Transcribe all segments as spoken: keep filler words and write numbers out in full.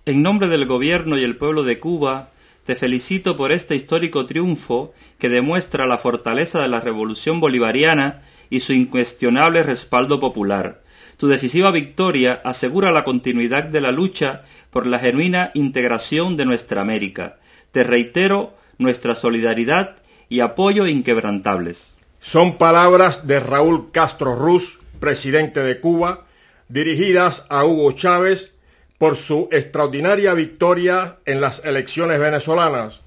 En nombre del gobierno y el pueblo de Cuba, te felicito por este histórico triunfo que demuestra la fortaleza de la revolución bolivariana y su incuestionable respaldo popular. Tu decisiva victoria asegura la continuidad de la lucha por la genuina integración de nuestra América. Te reitero nuestra solidaridad y apoyo inquebrantables. Son palabras de Raúl Castro Ruz, presidente de Cuba, dirigidas a Hugo Chávez por su extraordinaria victoria en las elecciones venezolanas.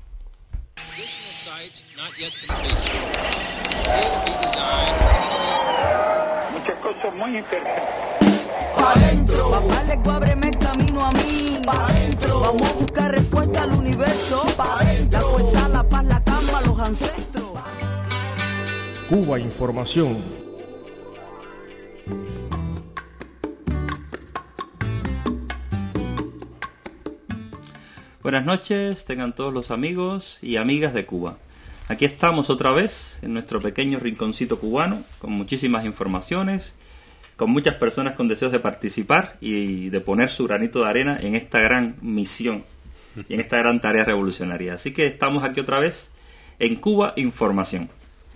Muchas cosas muy interesantes. Pa' adentro, papá le ábreme el camino a mí. Pa' adentro, vamos a buscar respuesta al universo. Pa' adentro, la fuerza, la paz, la calma, los ancestros. Cuba Información. Buenas noches, tengan todos los amigos y amigas de Cuba. Aquí estamos otra vez en nuestro pequeño rinconcito cubano, con muchísimas informaciones, con muchas personas con deseos de participar y de poner su granito de arena en esta gran misión y en esta gran tarea revolucionaria. Así que estamos aquí otra vez en Cuba Información.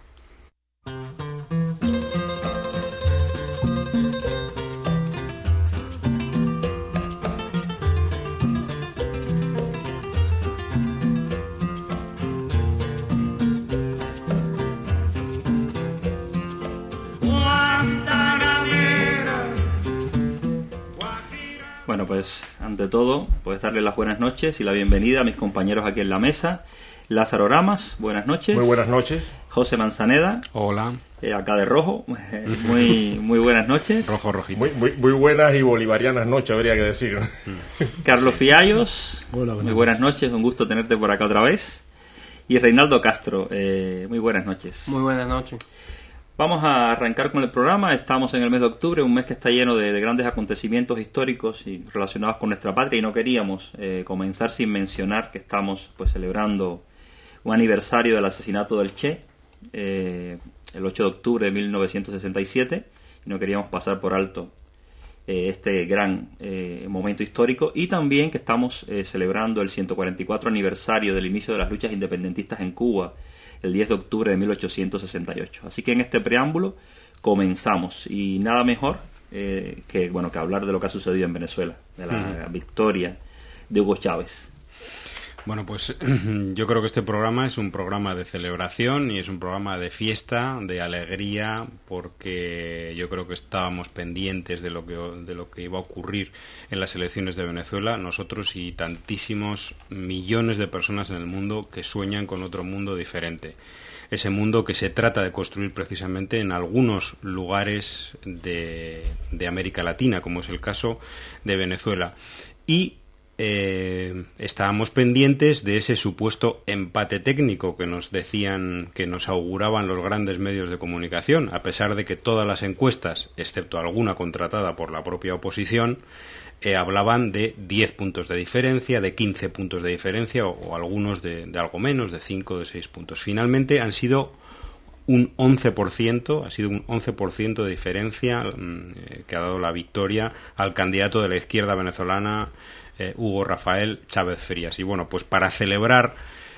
Bueno, pues ante todo, pues darle las buenas noches y la bienvenida a mis compañeros aquí en la mesa. Lázaro Ramas, buenas noches. Muy buenas noches. José Manzaneda. Hola. Eh, acá de rojo, muy muy buenas noches. Rojo, rojito. Muy, muy, muy buenas y bolivarianas noches, habría que decir. Carlos Fiallos. Hola, buenas muy buenas noches. noches, un gusto tenerte por acá otra vez. Y Reinaldo Castro, eh, muy buenas noches. Muy buenas noches. Vamos a arrancar con el programa. Estamos en el mes de octubre, un mes que está lleno de, de grandes acontecimientos históricos y relacionados con nuestra patria, y no queríamos eh, comenzar sin mencionar que estamos pues celebrando un aniversario del asesinato del Che, eh, el ocho de octubre de mil novecientos sesenta y siete, y no queríamos pasar por alto eh, este gran eh, momento histórico, y también que estamos eh, celebrando el ciento cuarenta y cuatro aniversario del inicio de las luchas independentistas en Cuba, el diez de octubre de mil ochocientos sesenta y ocho. Así que en este preámbulo comenzamos, y nada mejor eh, que bueno que hablar de lo que ha sucedido en Venezuela, de la uh-huh. victoria de Hugo Chávez. Bueno, pues yo creo que este programa es un programa de celebración y es un programa de fiesta, de alegría, porque yo creo que estábamos pendientes de lo que de lo que iba a ocurrir en las elecciones de Venezuela, nosotros y tantísimos millones de personas en el mundo que sueñan con otro mundo diferente. Ese mundo que se trata de construir precisamente en algunos lugares de, de América Latina, como es el caso de Venezuela. Y Eh, estábamos pendientes de ese supuesto empate técnico que nos decían, que nos auguraban los grandes medios de comunicación, a pesar de que todas las encuestas, excepto alguna contratada por la propia oposición, eh, hablaban de diez puntos de diferencia, de quince puntos de diferencia, o, o algunos de, de algo menos, de cinco, de seis puntos. Finalmente han sido un once por ciento, ha sido un once por ciento de diferencia eh, que ha dado la victoria al candidato de la izquierda venezolana, Eh, Hugo Rafael Chávez Frías. Y bueno, pues para celebrar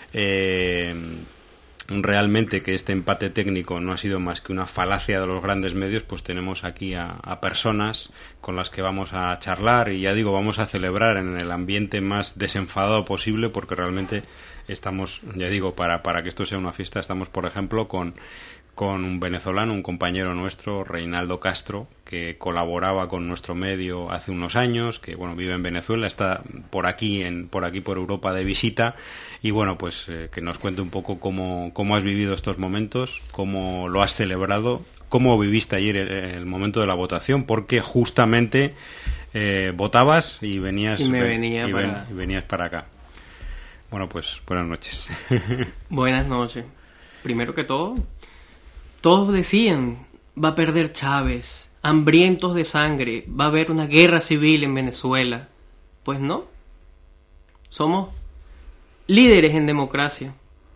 eh, realmente que este empate técnico no ha sido más que una falacia de los grandes medios, pues tenemos aquí a, a personas con las que vamos a charlar, y ya digo, vamos a celebrar en el ambiente más desenfadado posible, porque realmente estamos, ya digo, para, para que esto sea una fiesta, estamos por ejemplo con con un venezolano, un compañero nuestro, Reinaldo Castro, que colaboraba con nuestro medio hace unos años, que bueno, vive en Venezuela, está por aquí, en, por aquí por Europa de visita, y bueno, pues eh, que nos cuente un poco cómo, cómo has vivido estos momentos, cómo lo has celebrado, cómo viviste ayer el, el momento de la votación, porque justamente eh, votabas y venías, y me venía y para... ven, y venías para acá. Bueno, pues buenas noches. Buenas noches. Primero que todo, todos decían, va a perder Chávez, hambrientos de sangre, va a haber una guerra civil en Venezuela. Pues no. Somos líderes en democracia.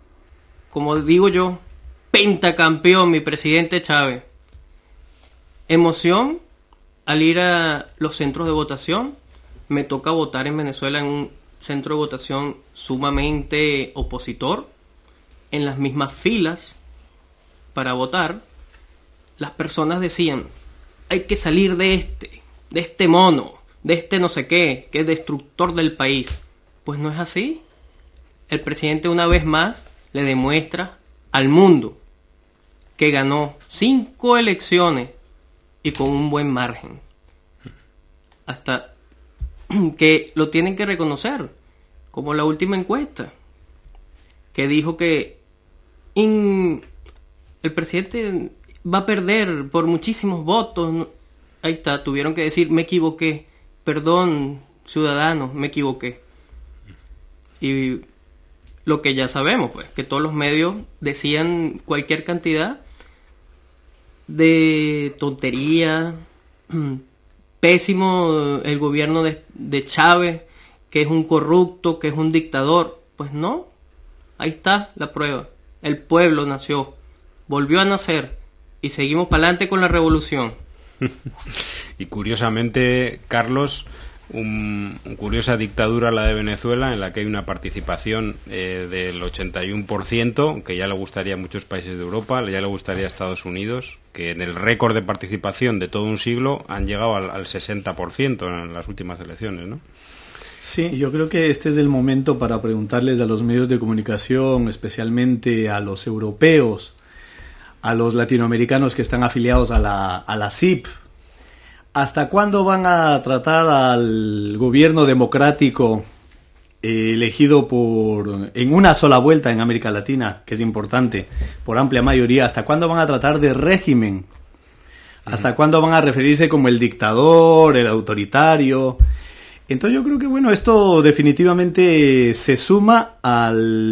Como digo yo, pentacampeón mi presidente Chávez. Emoción al ir a los centros de votación, me toca votar en Venezuela en un centro de votación sumamente opositor, en las mismas filas para votar, las personas decían, hay que salir de este, de este mono, de este no sé qué, que es destructor del país. Pues no es así. El presidente una vez más le demuestra al mundo que ganó cinco elecciones y con un buen margen. Hasta que lo tienen que reconocer, como la última encuesta, que dijo que in, el presidente va a perder por muchísimos votos. Ahí está, tuvieron que decir, me equivoqué, perdón, ciudadanos, me equivoqué. Y lo que ya sabemos, pues, que todos los medios decían cualquier cantidad de tontería, pésimo el gobierno de, de Chávez, que es un corrupto, que es un dictador. Pues no, ahí está la prueba. El pueblo nació, volvió a nacer y seguimos para adelante con la revolución. Y curiosamente, Carlos, un, un curiosa dictadura la de Venezuela, en la que hay una participación eh, del ochenta y uno por ciento, que ya le gustaría a muchos países de Europa, ya le gustaría a Estados Unidos, que en el récord de participación de todo un siglo han llegado al, al sesenta por ciento en las últimas elecciones, ¿no? Sí, yo creo que este es el momento para preguntarles a los medios de comunicación, especialmente a los europeos, a los latinoamericanos que están afiliados a la, a la C I P, ¿hasta cuándo van a tratar al gobierno democrático eh, elegido por en una sola vuelta en América Latina, que es importante, por amplia mayoría, hasta cuándo van a tratar de régimen? ¿Hasta uh-huh. cuándo van a referirse como el dictador, el autoritario? Entonces yo creo que, bueno, esto definitivamente se suma a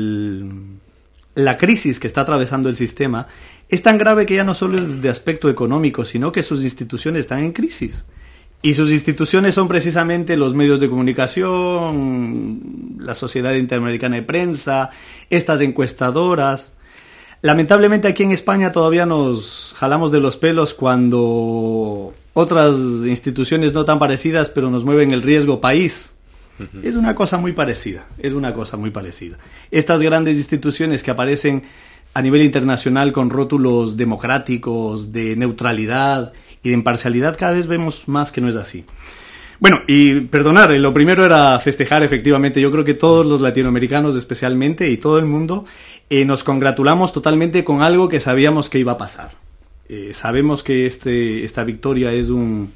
la crisis que está atravesando el sistema. Es tan grave que ya no solo es de aspecto económico, sino que sus instituciones están en crisis. Y sus instituciones son precisamente los medios de comunicación, la Sociedad Interamericana de Prensa, estas encuestadoras. Lamentablemente aquí en España todavía nos jalamos de los pelos cuando otras instituciones no tan parecidas, pero nos mueven el riesgo país. Uh-huh. Es una cosa muy parecida, es una cosa muy parecida. Estas grandes instituciones que aparecen a nivel internacional con rótulos democráticos, de neutralidad y de imparcialidad, cada vez vemos más que no es así. Bueno, y perdonar, lo primero era festejar, efectivamente. Yo creo que todos los latinoamericanos especialmente y todo el mundo eh, nos congratulamos totalmente con algo que sabíamos que iba a pasar. Eh, sabemos que este, esta victoria es un,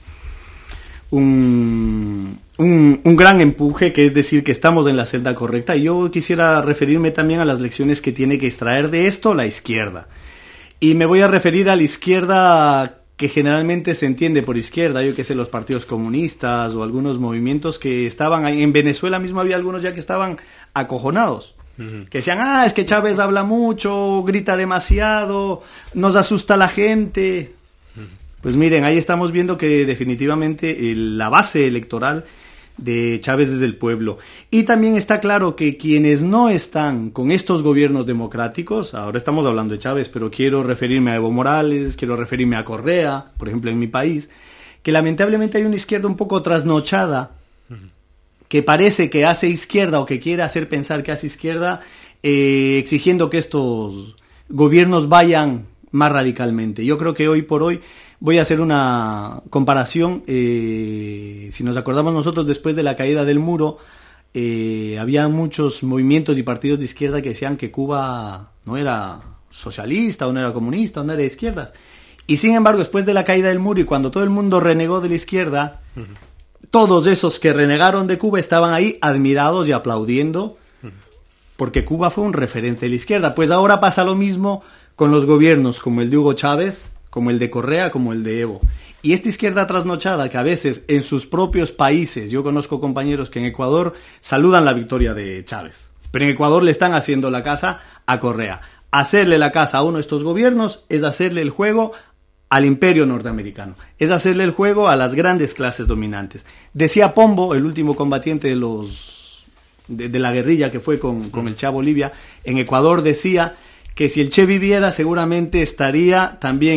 un, un, un gran empuje, que es decir, que estamos en la senda correcta. Y yo quisiera referirme también a las lecciones que tiene que extraer de esto la izquierda. Y me voy a referir a la izquierda que generalmente se entiende por izquierda, yo que sé, los partidos comunistas o algunos movimientos que estaban ahí. En Venezuela mismo había algunos ya que estaban acojonados, uh-huh. que decían, ah, es que Chávez habla mucho, grita demasiado, nos asusta a la gente. Uh-huh. Pues miren, ahí estamos viendo que definitivamente el, la base electoral de Chávez es el pueblo. Y también está claro que quienes no están con estos gobiernos democráticos, ahora estamos hablando de Chávez, pero quiero referirme a Evo Morales, quiero referirme a Correa, por ejemplo en mi país, que lamentablemente hay una izquierda un poco trasnochada, que parece que hace izquierda o que quiere hacer pensar que hace izquierda, eh, exigiendo que estos gobiernos vayan más radicalmente. Yo creo que hoy por hoy voy a hacer una comparación. Eh, si nos acordamos nosotros, después de la caída del muro, eh, había muchos movimientos y partidos de izquierda que decían que Cuba no era socialista, o no era comunista, o no era de izquierdas. Y sin embargo, después de la caída del muro y cuando todo el mundo renegó de la izquierda, uh-huh. todos esos que renegaron de Cuba estaban ahí admirados y aplaudiendo, uh-huh. porque Cuba fue un referente de la izquierda. Pues ahora pasa lo mismo con los gobiernos como el de Hugo Chávez, como el de Correa, como el de Evo. Y esta izquierda trasnochada que a veces en sus propios países, yo conozco compañeros que en Ecuador saludan la victoria de Chávez, pero en Ecuador le están haciendo la casa a Correa. Hacerle la casa a uno de estos gobiernos es hacerle el juego al imperio norteamericano, es hacerle el juego a las grandes clases dominantes. Decía Pombo, el último combatiente de los de, de la guerrilla que fue con, con el Che Bolivia, en Ecuador decía que si el Che viviera seguramente estaría también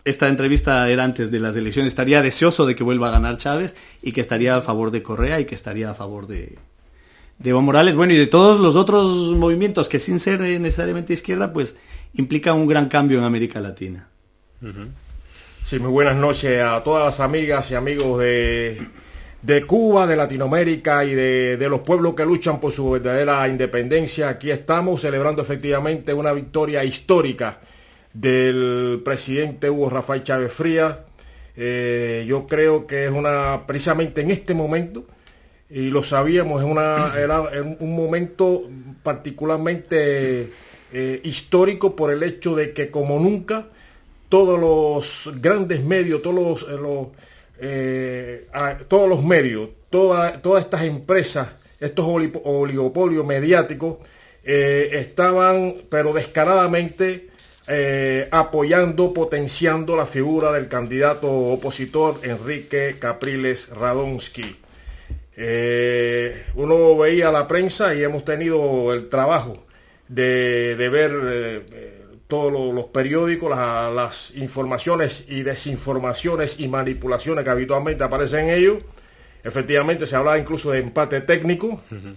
esta entrevista era antes de las elecciones, estaría deseoso de que vuelva a ganar Chávez y que estaría a favor de Correa y que estaría a favor de, de Evo Morales, bueno, y de todos los otros movimientos que sin ser necesariamente izquierda, pues implican un gran cambio en América Latina. Uh-huh. Sí, muy buenas noches a todas las amigas y amigos de, de Cuba, de Latinoamérica y de, de los pueblos que luchan por su verdadera independencia. Aquí estamos celebrando efectivamente una victoria histórica del presidente Hugo Rafael Chávez Frías. Eh, yo creo que es una, precisamente en este momento, y lo sabíamos, es una, era un momento particularmente eh, histórico por el hecho de que como nunca todos los grandes medios, todos los, los eh, a, todos los medios, toda, todas estas empresas, estos oligopolios mediáticos eh, estaban, pero descaradamente, Eh, apoyando, potenciando la figura del candidato opositor Enrique Capriles Radonsky. Eh, uno veía la prensa y hemos tenido el trabajo de, de ver eh, todos los, los periódicos, la, las informaciones y desinformaciones y manipulaciones que habitualmente aparecen en ellos. Efectivamente se hablaba incluso de empate técnico. Uh-huh.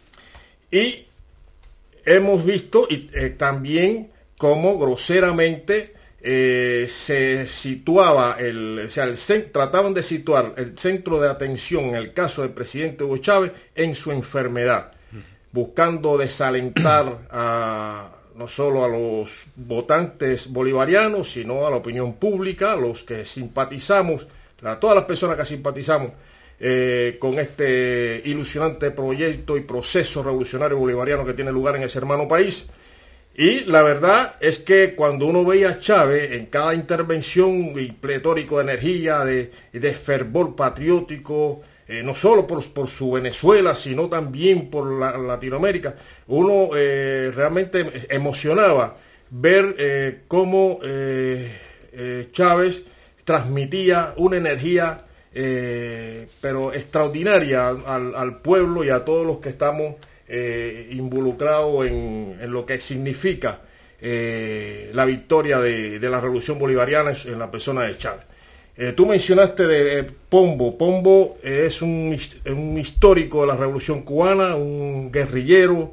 Y hemos visto y eh, también cómo groseramente eh, se situaba, el, o sea, el, trataban de situar el centro de atención en el caso del presidente Hugo Chávez en su enfermedad, buscando desalentar a, no solo a los votantes bolivarianos, sino a la opinión pública, a los que simpatizamos, a todas las personas que simpatizamos eh, con este ilusionante proyecto y proceso revolucionario bolivariano que tiene lugar en ese hermano país. Y la verdad es que cuando uno veía a Chávez en cada intervención y pletórico de energía, de, de fervor patriótico, eh, no solo por, por su Venezuela, sino también por la, Latinoamérica, uno eh, realmente emocionaba ver eh, cómo eh, eh, Chávez transmitía una energía eh, pero extraordinaria al, al pueblo y a todos los que estamos Eh, involucrado en, en lo que significa eh, la victoria de, de la revolución bolivariana en, en la persona de Chávez. Eh, tú mencionaste de eh, Pombo. Pombo eh, es un, un histórico de la revolución cubana, un guerrillero,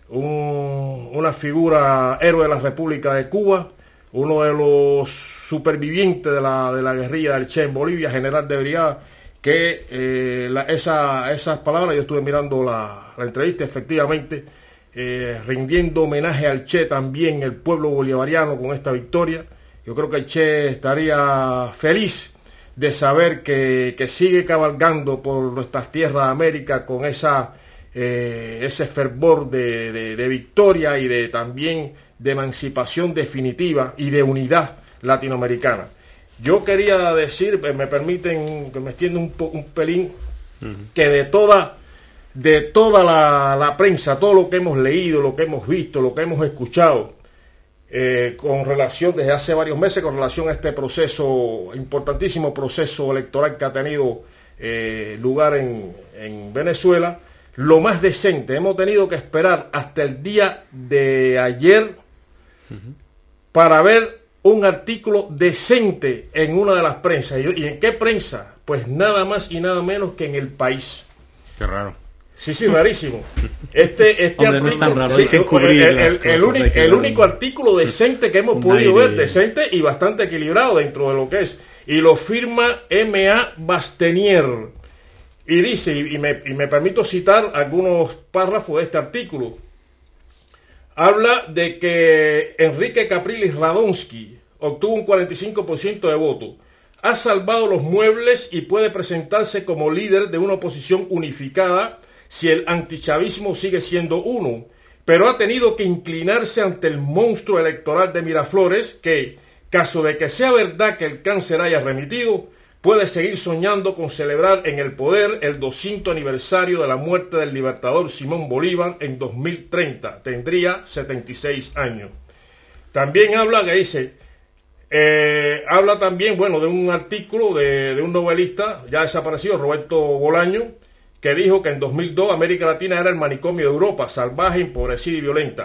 un, una figura héroe de la República de Cuba, uno de los supervivientes de la, de la guerrilla del Che en Bolivia, general de brigada, que eh, la, esa, esas palabras, yo estuve mirando la, la entrevista, efectivamente, eh, rindiendo homenaje al Che también, el pueblo bolivariano con esta victoria. Yo creo que el Che estaría feliz de saber que, que sigue cabalgando por nuestras tierras de América con esa, eh, ese fervor de, de, de victoria y de también de emancipación definitiva y de unidad latinoamericana. Yo quería decir, me permiten que me extienda un, un pelín, uh-huh. que de toda, de toda la, la prensa, todo lo que hemos leído, lo que hemos visto, lo que hemos escuchado, eh, con relación, desde hace varios meses, con relación a este proceso, importantísimo proceso electoral que ha tenido eh, lugar en, en Venezuela, lo más decente, hemos tenido que esperar hasta el día de ayer uh-huh. para ver un artículo decente en una de las prensas. ¿Y en qué prensa? Pues nada más y nada menos que en El País. Qué raro. Sí, sí, rarísimo. Este, este Hombre, artículo, no es tan raro, sí, hay que cubrir el, las el, cosas, el, único, hay que el dar único un, artículo decente que hemos un podido aire. ver, decente y bastante equilibrado dentro de lo que es. Y lo firma M A Bastenier. Y dice, y, y, me, y me permito citar algunos párrafos de este artículo. Habla de que Enrique Capriles Radonsky obtuvo un cuarenta y cinco por ciento de votos. Ha salvado los muebles y puede presentarse como líder de una oposición unificada si el antichavismo sigue siendo uno, pero ha tenido que inclinarse ante el monstruo electoral de Miraflores que, caso de que sea verdad que el cáncer haya remitido, puede seguir soñando con celebrar en el poder el doscientos aniversario de la muerte del libertador Simón Bolívar en dos mil treinta. Tendría setenta y seis años. También habla que dice... Eh, habla también, bueno, de un artículo de, de un novelista ya desaparecido, Roberto Bolaño, que dijo que en dos mil dos América Latina era el manicomio de Europa, salvaje, empobrecida y violenta,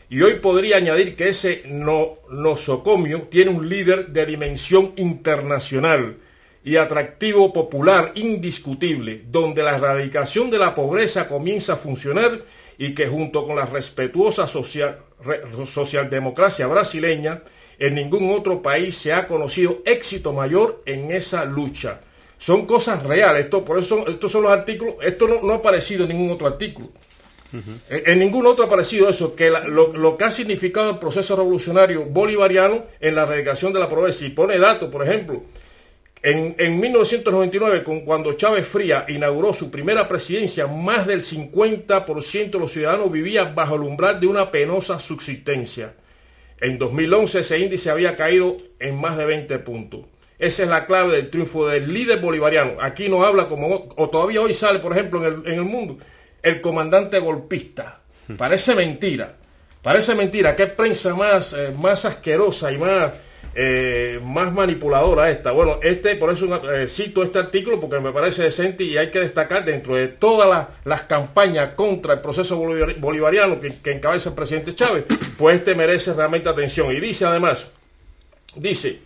Y hoy podría añadir que ese no, nosocomio tiene un líder de dimensión internacional y atractivo popular indiscutible, donde la erradicación de la pobreza comienza a funcionar y que junto con la respetuosa social, re, socialdemocracia brasileña, en ningún otro país se ha conocido éxito mayor en esa lucha. Son cosas reales, esto, por eso estos son los artículos, esto no, no ha aparecido en ningún otro artículo. Uh-huh. En, en ningún otro ha aparecido eso, que la, lo, lo que ha significado el proceso revolucionario bolivariano en la erradicación de la pobreza. Y pone datos, por ejemplo, en, en mil novecientos noventa y nueve, con, cuando Chávez Fría inauguró su primera presidencia, más del cincuenta por ciento de los ciudadanos vivían bajo el umbral de una penosa subsistencia. En dos mil once ese índice había caído en más de veinte puntos. Esa es la clave del triunfo del líder bolivariano. Aquí no habla como, o todavía hoy sale, por ejemplo, en el, en el mundo, el comandante golpista. Parece mentira. Parece mentira. ¿Qué prensa más, eh, más asquerosa y más, eh, más manipuladora esta? Bueno, este, por eso eh, cito este artículo porque me parece decente y hay que destacar dentro de todas las, las campañas contra el proceso bolivariano que, que encabeza el presidente Chávez, pues este merece realmente atención. Y dice además, dice...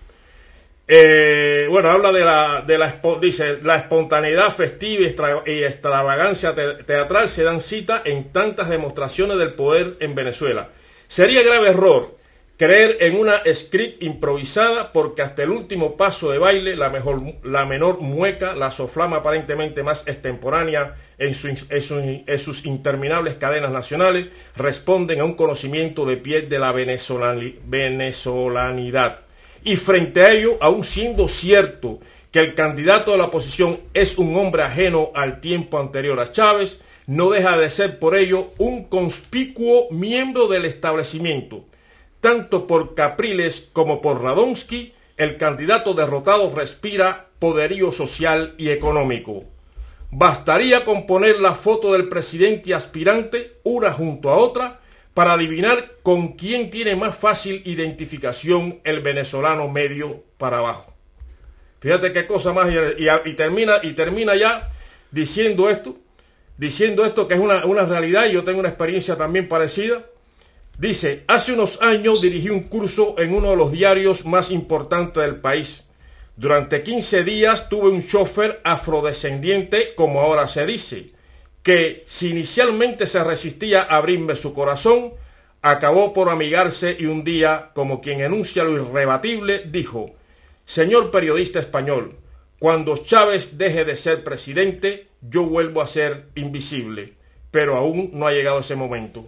Eh, bueno, habla de la, de la, dice, la espontaneidad festiva y, extra, y extravagancia te, teatral se dan cita en tantas demostraciones del poder en Venezuela. Sería grave error creer en una script improvisada porque hasta el último paso de baile, la, mejor, la menor mueca, la soflama aparentemente más extemporánea en, su, en, su, en sus interminables cadenas nacionales, responden a un conocimiento de pie de la venezolani, venezolanidad. Y frente a ello, aun siendo cierto que el candidato de la oposición es un hombre ajeno al tiempo anterior a Chávez, no deja de ser por ello un conspicuo miembro del establecimiento. Tanto por Capriles como por Radonsky, el candidato derrotado respira poderío social y económico. Bastaría con poner la foto del presidente aspirante, una junto a otra, para adivinar con quién tiene más fácil identificación el venezolano medio para abajo. Fíjate qué cosa más, y, y, y, termina, y termina ya diciendo esto, diciendo esto que es una, una realidad, y yo tengo una experiencia también parecida. Dice, hace unos años dirigí un curso en uno de los diarios más importantes del país. Durante quince días tuve un chofer afrodescendiente, como ahora se dice, que si inicialmente se resistía a abrirme su corazón, acabó por amigarse y un día, como quien enuncia lo irrebatible, dijo, señor periodista español, cuando Chávez deje de ser presidente, yo vuelvo a ser invisible, pero aún no ha llegado ese momento.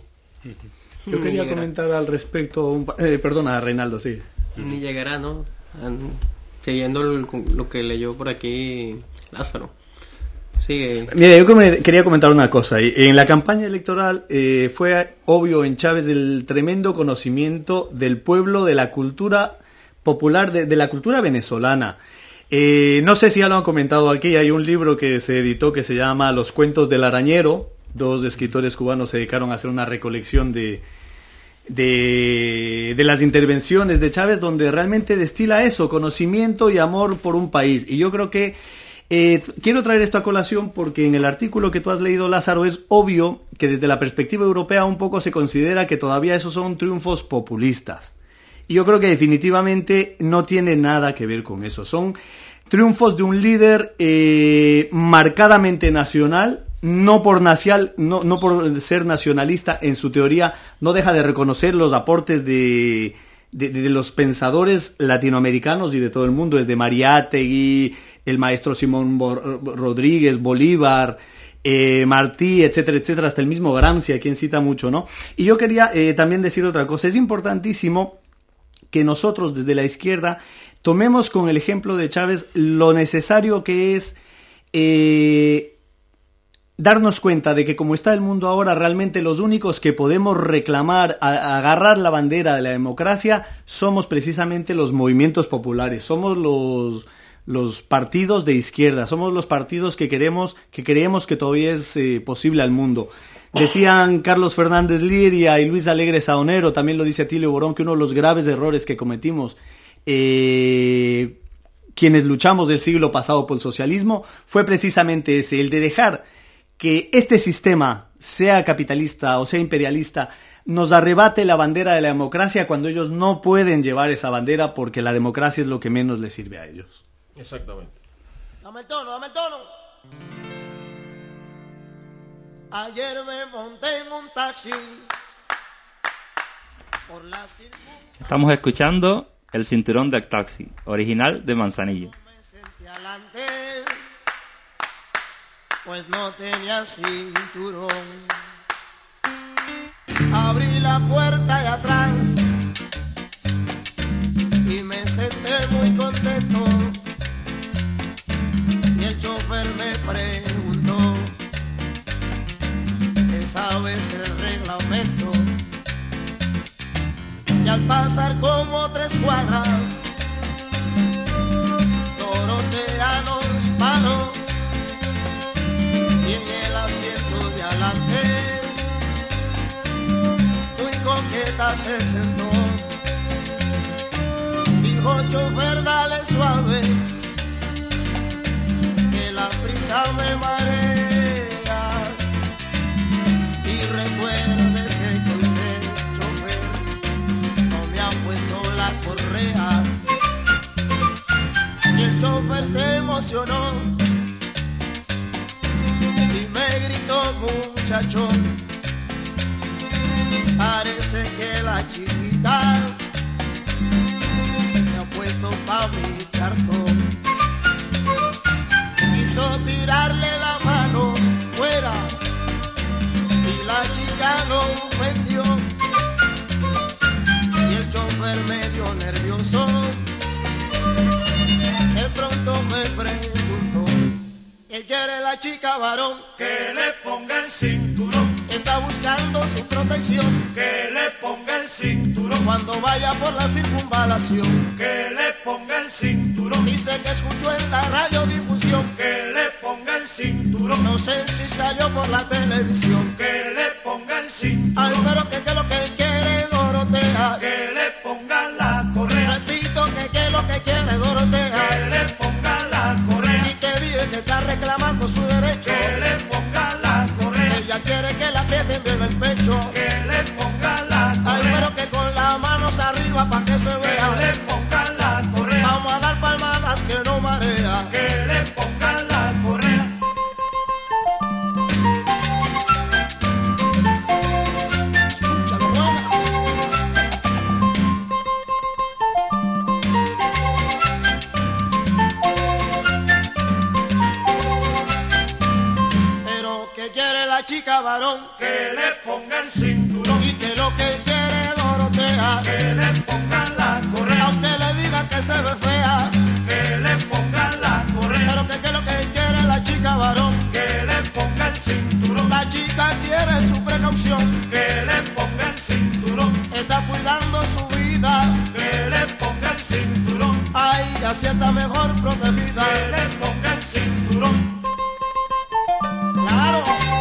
Yo quería llegará. comentar al respecto, un, eh, perdona, Reinaldo, sí. Ni llegará, ¿no? Siguiendo lo que leyó por aquí Lázaro. Sigue. Mira, yo quería comentar una cosa. En la campaña electoral eh, fue obvio en Chávez el tremendo conocimiento del pueblo, de la cultura popular, de, de la cultura venezolana. Eh, no sé si ya lo han comentado aquí, hay un libro que se editó que se llama Los cuentos del arañero. Dos escritores cubanos se dedicaron a hacer una recolección de, de, de las intervenciones de Chávez, donde realmente destila eso, conocimiento y amor por un país. Y yo creo que Eh, quiero traer esto a colación porque en el artículo que tú has leído, Lázaro, es obvio que desde la perspectiva europea un poco se considera que todavía esos son triunfos populistas. Y yo creo que definitivamente no tiene nada que ver con eso. Son triunfos de un líder eh, marcadamente nacional, no por, nacial, no, no por ser nacionalista en su teoría, no deja de reconocer los aportes de... De, de los pensadores latinoamericanos y de todo el mundo, desde Mariátegui, el maestro Simón Bo- Rodríguez, Bolívar, eh, Martí, etcétera, etcétera, hasta el mismo Gramsci, a quien cita mucho, ¿no? Y yo quería eh, también decir otra cosa. Es importantísimo que nosotros desde la izquierda tomemos con el ejemplo de Chávez lo necesario que es eh, darnos cuenta de que como está el mundo ahora, realmente los únicos que podemos reclamar, a, a agarrar la bandera de la democracia, somos precisamente los movimientos populares, somos los, los partidos de izquierda, somos los partidos que queremos, que creemos que todavía es eh, posible al mundo. Decían Carlos Fernández Liria y Luis Alegre Saonero, también lo dice Atilio Borón, que uno de los graves errores que cometimos eh, quienes luchamos del siglo pasado por el socialismo fue precisamente ese, el de dejar que este sistema, sea capitalista o sea imperialista, nos arrebate la bandera de la democracia cuando ellos no pueden llevar esa bandera porque la democracia es lo que menos les sirve a ellos. Exactamente. Dame el tono, dame el tono. Ayer me monté en un taxi por la circun- Estamos escuchando El cinturón del taxi, original de Manzanillo. me senté adelante, pues no tenía cinturón. Abrí la puerta de atrás y me senté muy contento. Y el chofer me preguntó, ¿qué sabes el reglamento? Y al pasar como tres cuadras, Dorotea nos paró y en el asiento de adelante muy coqueta se sentó. Dijo, chofer, dale suave, que la prisa me marea. Y recuérdese que usted, chofer, no me ha puesto la correa. Y el chofer se emocionó y me gritó, muchachón, parece que la chiquita se ha puesto pa' mi cartón. Quiso tirarle la mano fuera y la chica lo ofendió. Y el chofer medio nervioso de pronto me preguntó, ¿qué quiere la chica, varón? Que le ponga el cinturón, Está buscando su protección, que le ponga el cinturón, cuando vaya por la circunvalación. que le ponga el cinturón, Dice que escuchó en la radiodifusión, que le ponga el cinturón, no sé si salió por la televisión. que le ponga el Ay, cinturón, pero que qué es lo que quiere Dorotea. que le ponga la correa, Repito que qué es lo que quiere Dorotea. que le ponga la correa, Y te dije que está reclamando su derecho. que le ponga la correa, Ella quiere que la aprieten bien el pecho. que le ponga la Ay, correa, pero que con las manos arriba pa' que se que vea. le ponga la correa, Vamos a dar palmadas que no marea. que le ponga la correa. Escúchalo, buena. Pero que quiere la chica, varón, Que le ponga el cinturón, y que lo que quiere Dorotea. que le ponga la correa, Aunque le digan que se ve fea, que le ponga la correa, pero que qué es lo que quiere la chica, varón. que le ponga el cinturón, La chica quiere su precaución, que le ponga el cinturón, está cuidando su vida. que le ponga el cinturón, Ay, así está mejor protegida. que le ponga el cinturón. Claro.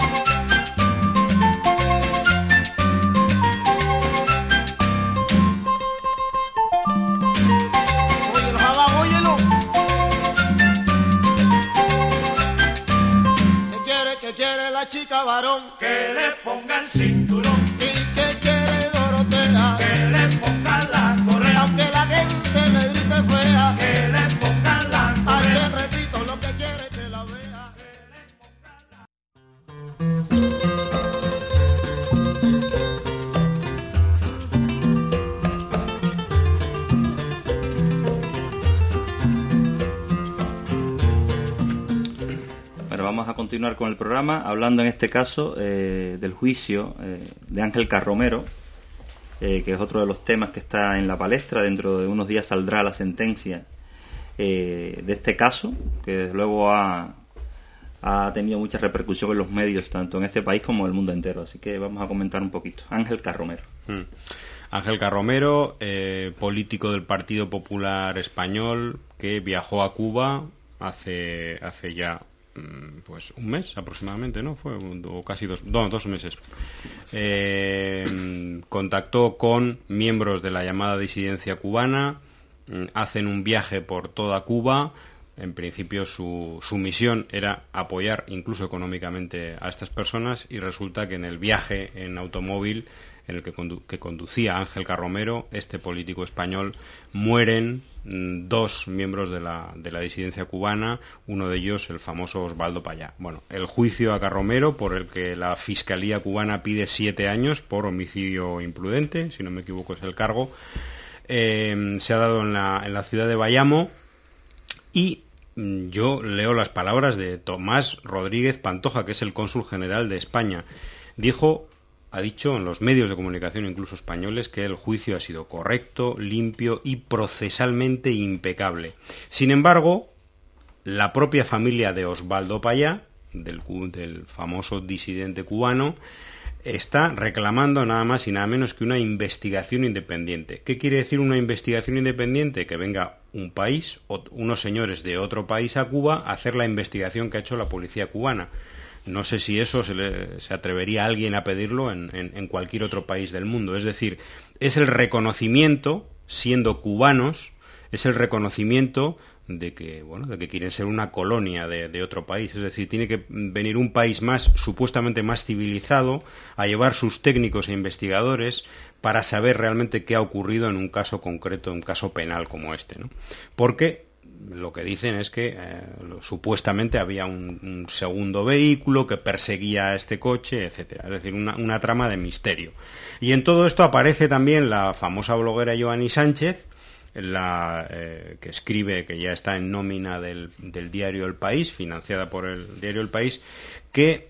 Óyelo, abajo, óyelo. ¿Qué quiere, qué quiere la chica, varón? Que le ponga el cinturón, ¿Y qué quiere Dorotea? que le ponga la correa, Aunque la gente le grite fea, que le ponga la ay, correa. te repito lo que quiere que la vea. Bueno, vamos a continuar con el programa, hablando en este caso eh, del juicio eh, de Ángel Carromero, eh, que es otro de los temas que está en la palestra. Dentro de unos días saldrá la sentencia eh, de este caso, que desde luego ha, ha tenido mucha repercusión en los medios, tanto en este país como en el mundo entero. Así que vamos a comentar un poquito. Ángel Carromero. Mm. Ángel Carromero, eh, político del Partido Popular Español, que viajó a Cuba hace, hace ya mm, pues un mes aproximadamente, ¿no? Fue un- o casi dos, no, dos meses. Eh, contactó con miembros de la llamada disidencia cubana, mm, hacen un viaje por toda Cuba En principio su, su misión era apoyar incluso económicamente a estas personas, y resulta que en el viaje en automóvil en el que, condu que conducía Ángel Carromero, este político español, mueren mmm, dos miembros de la, de la disidencia cubana, uno de ellos el famoso Osvaldo Payá. Bueno, el juicio a Carromero, por el que la Fiscalía cubana pide siete años por homicidio imprudente, si no me equivoco es el cargo, eh, se ha dado en la, en la ciudad de Bayamo, y yo leo las palabras de Tomás Rodríguez Pantoja, que es el cónsul general de España. Dijo, ha dicho en los medios de comunicación, incluso españoles, que el juicio ha sido correcto, limpio y procesalmente impecable. Sin embargo, la propia familia de Osvaldo Payá, del, del famoso disidente cubano, está reclamando nada más y nada menos que una investigación independiente. ¿Qué quiere decir una investigación independiente? Que venga un país, o unos señores de otro país a Cuba a hacer la investigación que ha hecho la policía cubana. No sé si eso se, le, se atrevería a alguien a pedirlo en, en, en cualquier otro país del mundo. Es decir, es el reconocimiento, siendo cubanos, es el reconocimiento de que, bueno, de que quieren ser una colonia de, de otro país. Es decir, tiene que venir un país más, supuestamente más civilizado, a llevar sus técnicos e investigadores para saber realmente qué ha ocurrido en un caso concreto, un caso penal como este, ¿no? Porque lo que dicen es que eh, supuestamente había un, un segundo vehículo que perseguía a este coche, etcétera. Es decir, una, una trama de misterio. Y en todo esto aparece también la famosa bloguera Yoani Sánchez, la eh, que escribe, que ya está en nómina del, del diario El País, financiada por el diario El País, que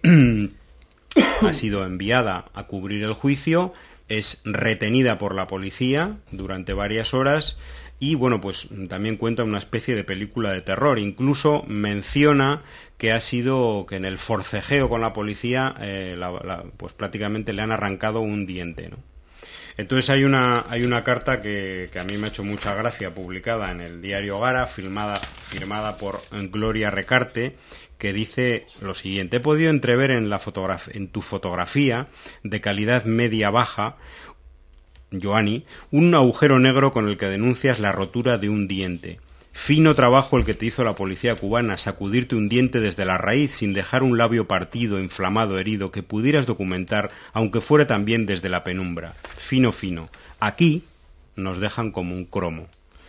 ha sido enviada a cubrir el juicio, es retenida por la policía durante varias horas y, bueno, pues también cuenta una especie de película de terror. Incluso menciona que ha sido, que en el forcejeo con la policía, eh, la, la, pues prácticamente le han arrancado un diente, ¿no? Entonces hay una, hay una carta que, que a mí me ha hecho mucha gracia, publicada en el diario Gara, firmada, firmada por Gloria Recarte, que dice lo siguiente: he podido entrever en, la en tu fotografía de calidad media-baja, Yoani, un agujero negro con el que denuncias la rotura de un diente. Fino trabajo el que te hizo la policía cubana, sacudirte un diente desde la raíz sin dejar un labio partido, inflamado, herido, que pudieras documentar, aunque fuera también desde la penumbra. Fino, fino. Aquí nos dejan como un cromo.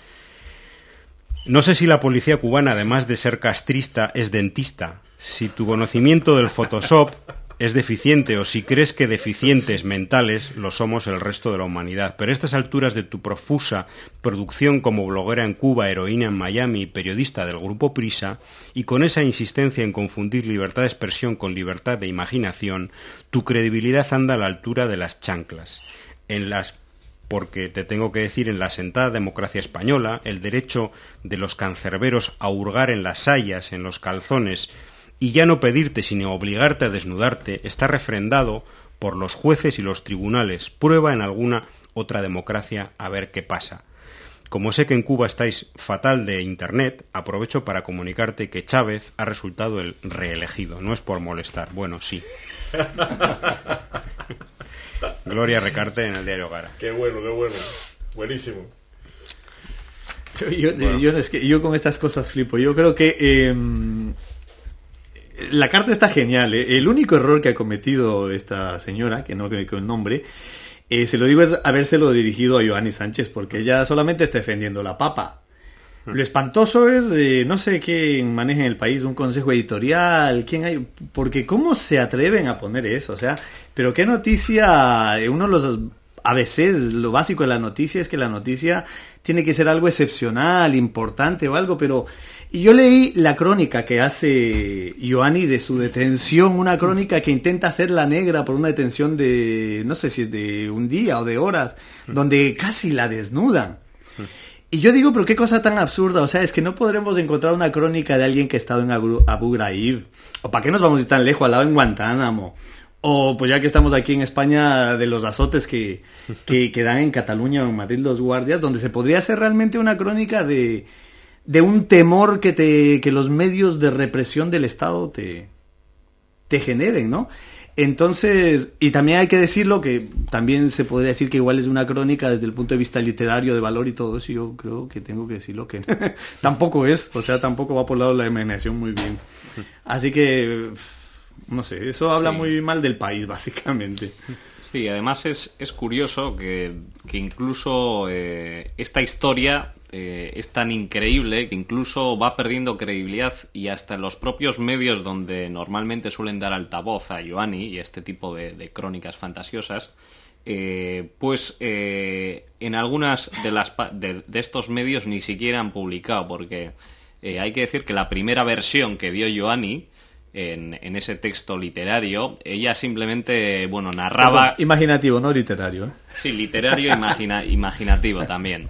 No sé si la policía cubana, además de ser castrista, es dentista. Si tu conocimiento del Photoshop es deficiente, o si crees que deficientes mentales lo somos el resto de la humanidad. Pero a estas alturas de tu profusa producción como bloguera en Cuba, heroína en Miami y periodista del grupo Prisa, y con esa insistencia en confundir libertad de expresión con libertad de imaginación, tu credibilidad anda a la altura de las chanclas. En las porque te tengo que decir, en la asentada democracia española, el derecho de los cancerberos a hurgar en las sayas, en los calzones, y ya no pedirte sino obligarte a desnudarte, está refrendado por los jueces y los tribunales. Prueba en alguna otra democracia a ver qué pasa. Como sé que en Cuba estáis fatal de internet, aprovecho para comunicarte que Chávez ha resultado el reelegido. No es por molestar, bueno, sí. Gloria Recarte en el diario Gara. Qué bueno, qué bueno. Buenísimo. Yo, yo, bueno. yo, es que yo con estas cosas flipo. Yo creo que eh, la carta está genial, ¿eh? El único error que ha cometido esta señora, que no creo que el nombre, eh, se lo digo, es habérselo dirigido a Yoani Sánchez, porque ella solamente está defendiendo la papa. Lo espantoso es, eh, no sé quién maneja en el país, un consejo editorial, quién hay, porque cómo se atreven a poner eso, o sea, pero qué noticia, uno de los A B Cs, lo básico de la noticia es que la noticia tiene que ser algo excepcional, importante o algo, pero y yo leí la crónica que hace Yoani de su detención, una crónica que intenta hacerla negra por una detención de, no sé si es de un día o de horas, donde casi la desnudan. Y yo digo, pero qué cosa tan absurda, o sea, es que no podremos encontrar una crónica de alguien que ha estado en Abu, Abu Ghraib, o para qué nos vamos a ir tan lejos, al lado en Guantánamo, o pues ya que estamos aquí en España, de los azotes que, que, que dan en Cataluña o en Madrid los guardias, donde se podría hacer realmente una crónica de, de un temor que, te, que los medios de represión del Estado te, te generen, ¿no? Entonces, y también hay que decirlo que también se podría decir que igual es una crónica desde el punto de vista literario, de valor y todo eso, y yo creo que tengo que decirlo que tampoco es, o sea, tampoco va por el lado de la imaginación muy bien. Así que, no sé, eso habla Sí. muy mal del país, básicamente. Sí, además es, es curioso que, que incluso eh, esta historia eh, es tan increíble que incluso va perdiendo credibilidad, y hasta en los propios medios donde normalmente suelen dar altavoz a Ioanni y este tipo de, de crónicas fantasiosas, eh, pues eh, en algunas de, las, pa- de, de estos medios ni siquiera han publicado, porque eh, hay que decir que la primera versión que dio Ioanni En, en ese texto literario, ella simplemente, bueno, narraba... Imaginativo, no literario, ¿eh? Sí, literario, imagina, imaginativo también.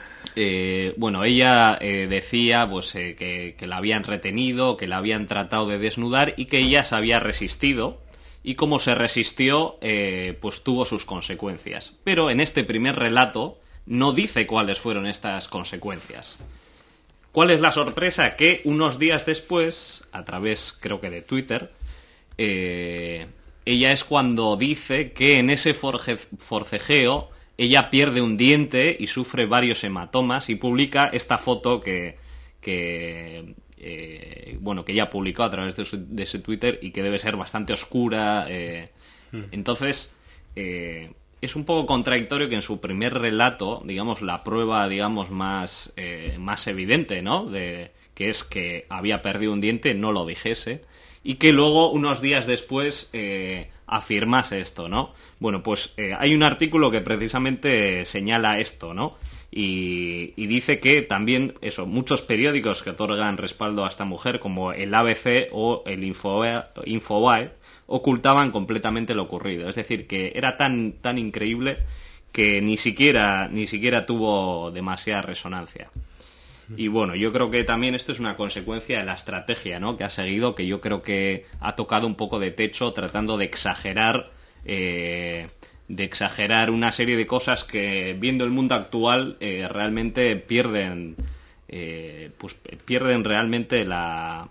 Eh, bueno, ella eh, decía pues eh, que, que la habían retenido, que la habían tratado de desnudar y que ella se había resistido, y como se resistió, eh, pues tuvo sus consecuencias. Pero en este primer relato no dice cuáles fueron estas consecuencias. ¿Cuál es la sorpresa? Que unos días después, a través creo que de Twitter, eh, ella es cuando dice que en ese forje, forcejeo ella pierde un diente y sufre varios hematomas, y publica esta foto que, que eh, bueno, que ella publicó a través de, su, de ese Twitter, y que debe ser bastante oscura. Eh. Entonces, eh, es un poco contradictorio que en su primer relato, digamos, la prueba, digamos, más, eh, más evidente, ¿no?, de que es que había perdido un diente, no lo dijese, y que luego, unos días después, eh, afirmase esto, ¿no? Bueno, pues eh, hay un artículo que precisamente señala esto, ¿no? Y, y dice que también, eso, muchos periódicos que otorgan respaldo a esta mujer, como el A B C o el Infobae, Infobae ocultaban completamente lo ocurrido. Es decir, que era tan, tan increíble que ni siquiera, ni siquiera tuvo demasiada resonancia. Y bueno, yo creo que también esto es una consecuencia de la estrategia, ¿no?, que ha seguido, que yo creo que ha tocado un poco de techo tratando de exagerar, eh, de exagerar una serie de cosas que, viendo el mundo actual, eh, realmente pierden, eh, pues pierden realmente la...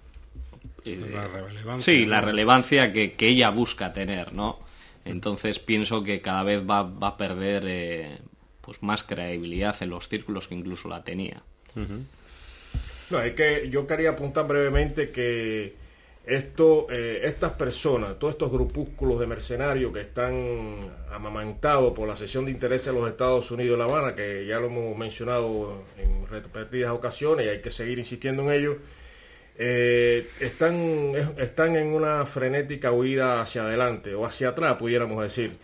La relevancia. Sí, la relevancia que, que ella busca tener, ¿no? Entonces pienso que cada vez va, va a perder eh, pues más credibilidad en los círculos que incluso la tenía. Uh-huh. No, es que yo quería apuntar brevemente que esto, eh, estas personas, todos estos grupúsculos de mercenarios que están amamantados por la sección de intereses de los Estados Unidos de La Habana, que ya lo hemos mencionado en repetidas ocasiones y hay que seguir insistiendo en ello, Eh, están, están en una frenética huida hacia adelante o hacia atrás, pudiéramos decir.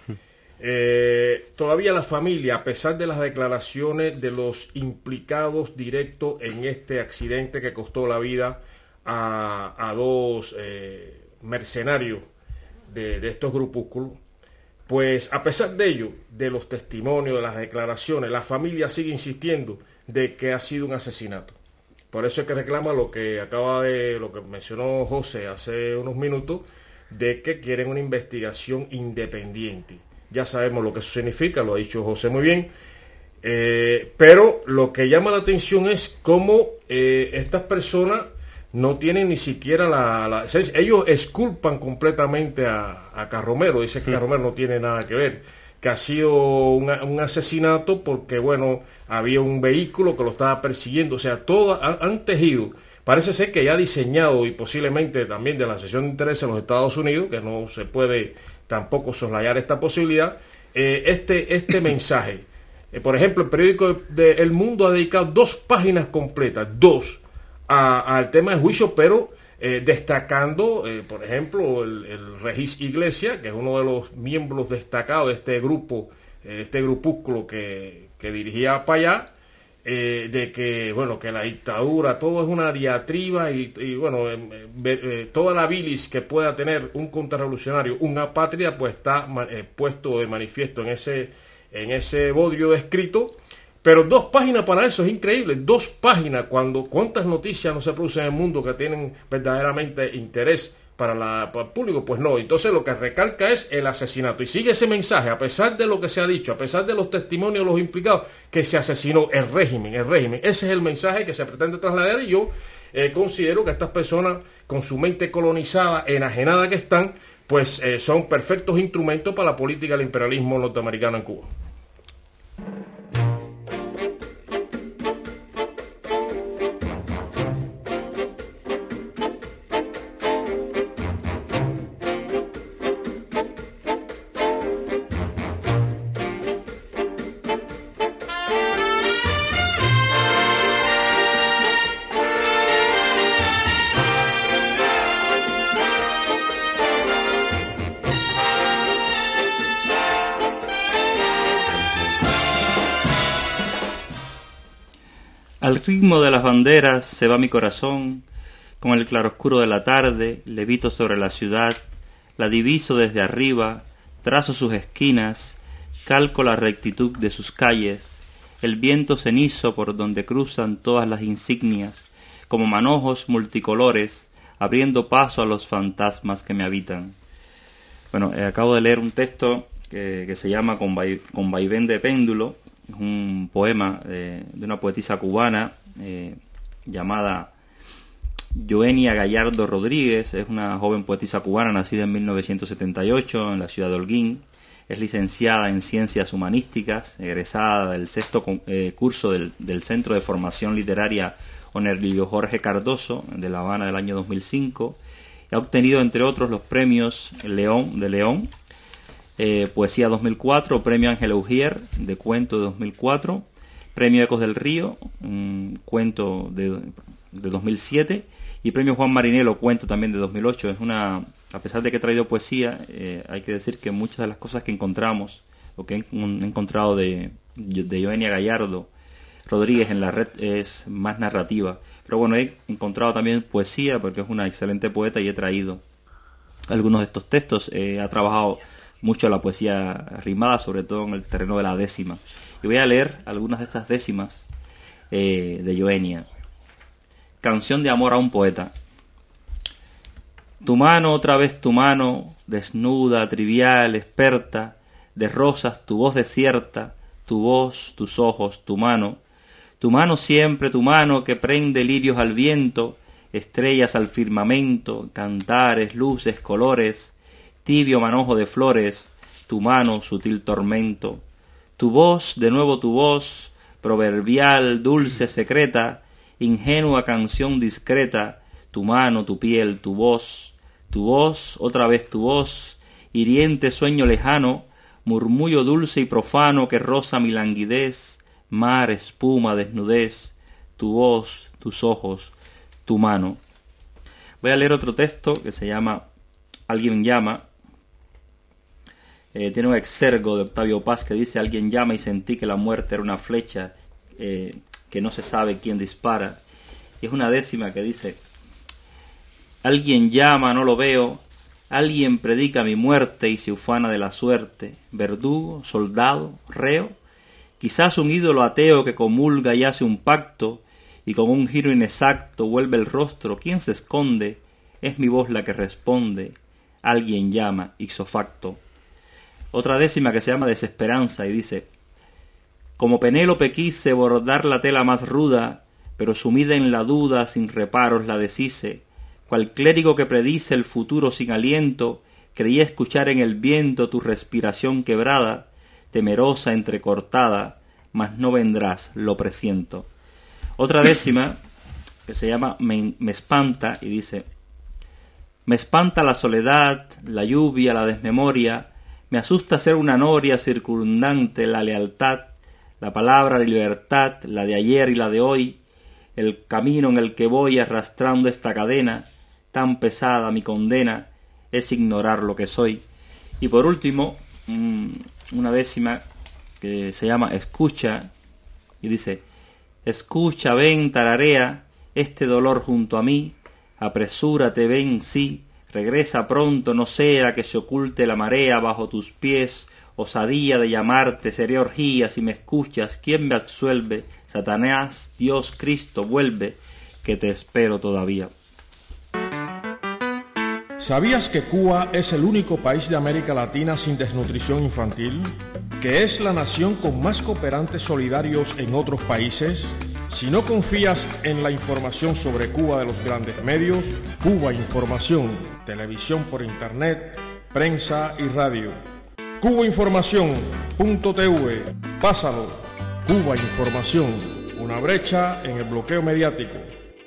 Eh, todavía la familia, a pesar de las declaraciones de los implicados directos en este accidente que costó la vida a, a dos eh, mercenarios de, de estos grupúsculos, pues a pesar de ello, de los testimonios, de las declaraciones, la familia sigue insistiendo de que ha sido un asesinato. Por eso es que reclama lo que acaba de, lo que mencionó José hace unos minutos, de que quieren una investigación independiente. Ya sabemos lo que eso significa, lo ha dicho José muy bien, eh, pero lo que llama la atención es cómo eh, estas personas no tienen ni siquiera la... la ellos exculpan completamente a, a Carromero, dicen que Carromero no tiene nada que ver, que ha sido un, un asesinato porque, bueno, había un vehículo que lo estaba persiguiendo, o sea, todo han, han tejido, parece ser que ya diseñado, y posiblemente también de la sección de intereses de los Estados Unidos, que no se puede tampoco soslayar esta posibilidad, eh, este, este mensaje. Eh, por ejemplo, el periódico de El Mundo ha dedicado dos páginas completas, dos, a, al tema de juicio, pero eh, destacando, eh, por ejemplo, el, el Regis Iglesias, que es uno de los miembros destacados de este grupo, eh, este grupúsculo que, que dirigía para allá, eh, de que, bueno, que la dictadura, todo es una diatriba y, y bueno, eh, eh, toda la bilis que pueda tener un contrarrevolucionario, una patria, pues está eh, puesto de manifiesto en ese, en ese bodrio de escrito. Pero dos páginas para eso es increíble, dos páginas, cuando cuántas noticias no se producen en el mundo que tienen verdaderamente interés para, la, para el público, pues no. Entonces lo que recalca es el asesinato, y sigue ese mensaje, a pesar de lo que se ha dicho, a pesar de los testimonios de los implicados, que se asesinó el régimen, el régimen. Ese es el mensaje que se pretende trasladar, y yo eh, considero que estas personas, con su mente colonizada, enajenada que están, pues eh, son perfectos instrumentos para la política del imperialismo norteamericano en Cuba. Al ritmo de las banderas se va mi corazón, con el claroscuro de la tarde, levito sobre la ciudad, la diviso desde arriba, trazo sus esquinas, calco la rectitud de sus calles, el viento cenizo por donde cruzan todas las insignias, como manojos multicolores, abriendo paso a los fantasmas que me habitan. Bueno, eh, acabo de leer un texto que, que se llama Con, vai, con vaivén de péndulo. Es un poema de, de una poetisa cubana eh, llamada Yoenia Gallardo Rodríguez. Es una joven poetisa cubana nacida en mil novecientos setenta y ocho en la ciudad de Holguín. Es licenciada en Ciencias Humanísticas, egresada del sexto eh, curso del, del Centro de Formación Literaria Honorio Jorge Cardoso de La Habana del año dos mil cinco. Ha obtenido, entre otros, los premios León de León, Eh, Poesía dos mil cuatro, Premio Ángel Augier de cuento de dos mil cuatro, Premio Ecos del Río, un cuento de, de dos mil siete, y Premio Juan Marinelo, cuento también de dos mil ocho. Es una, a pesar de que he traído poesía, eh, hay que decir que muchas de las cosas que encontramos, o que he, he encontrado de, de Yoenia Gallardo Rodríguez en la red, es más narrativa. Pero bueno, he encontrado también poesía porque es una excelente poeta y he traído algunos de estos textos. Eh, ha trabajado mucho la poesía rimada, sobre todo en el terreno de la décima. Y voy a leer algunas de estas décimas eh, de Yoenia. Canción de amor a un poeta. Tu mano, otra vez tu mano, desnuda, trivial, experta, de rosas tu voz desierta, tu voz, tus ojos, tu mano, tu mano siempre, tu mano que prende lirios al viento, estrellas al firmamento, cantares, luces, colores, tibio manojo de flores, tu mano, sutil tormento, tu voz, de nuevo tu voz, proverbial, dulce, secreta, ingenua canción discreta, tu mano, tu piel, tu voz, tu voz, otra vez tu voz, hiriente sueño lejano, murmullo dulce y profano que roza mi languidez, mar, espuma, desnudez, tu voz, tus ojos, tu mano. Voy a leer otro texto que se llama Alguien llama. Eh, tiene un exergo de Octavio Paz que dice: alguien llama y sentí que la muerte era una flecha eh, que no se sabe quién dispara. Y es una décima que dice: alguien llama, no lo veo, alguien predica mi muerte y se ufana de la suerte, verdugo, soldado, reo, quizás un ídolo ateo que comulga y hace un pacto y con un giro inexacto vuelve el rostro. ¿Quién se esconde? Es mi voz la que responde, alguien llama ipso facto. Otra décima que se llama Desesperanza y dice: como Penélope quise bordar la tela más ruda, pero sumida en la duda sin reparos la deshice, cual clérigo que predice el futuro sin aliento, creí escuchar en el viento tu respiración quebrada, temerosa entrecortada, mas no vendrás, lo presiento. Otra décima que se llama Me, me espanta y dice: me espanta la soledad, la lluvia, la desmemoria, me asusta ser una noria circundante la lealtad, la palabra de libertad, la de ayer y la de hoy, el camino en el que voy arrastrando esta cadena, tan pesada mi condena, es ignorar lo que soy. Y por último, una décima que se llama Escucha, y dice: escucha, ven, tararea, este dolor junto a mí, apresúrate, ven, sí, regresa pronto, no sea que se oculte la marea bajo tus pies, osadía de llamarte, seré orgía si me escuchas, ¿quién me absuelve? Satanás, Dios, Cristo, vuelve, que te espero todavía. ¿Sabías que Cuba es el único país de América Latina sin desnutrición infantil? ¿Que es la nación con más cooperantes solidarios en otros países? Si no confías en la información sobre Cuba de los grandes medios, Cuba Información, televisión por internet, prensa y radio. Cuba Información punto t v. Pásalo. Cuba Información. Una brecha en el bloqueo mediático.